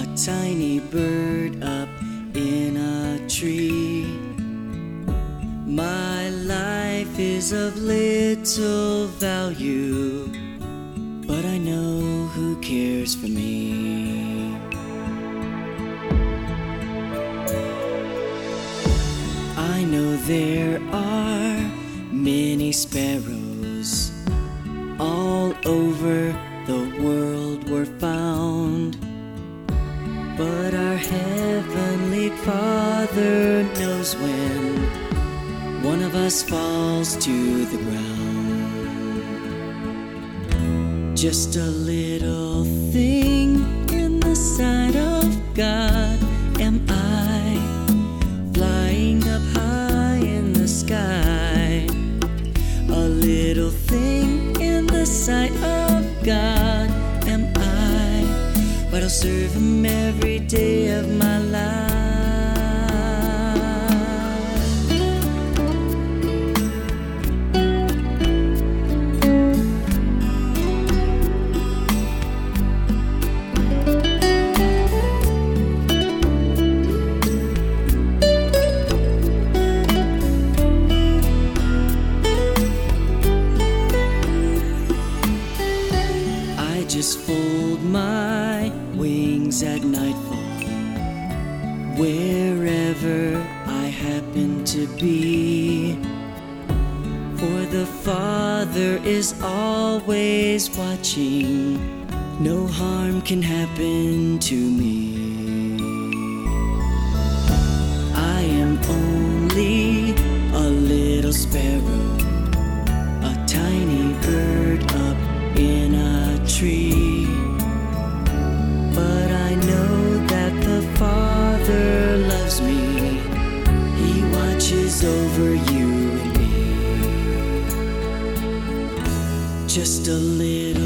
tiny bird up in a tree. My life is of little value, but I know who cares for me. I know there are many sparrows all over the world were found, but our Heavenly Father knows when one of us falls to the ground. Just a little thing in the sight of God am I, flying up high in the sky. A little thing in the sight of God am I, but I'll serve Him every day of my life. Just fold my wings at nightfall, wherever I happen to be, for the Father is always watching. No harm can happen to me. I am only a little sparrow, a tiny bird up in a tree, but I know that the Father loves me. He watches over you and me. Just a little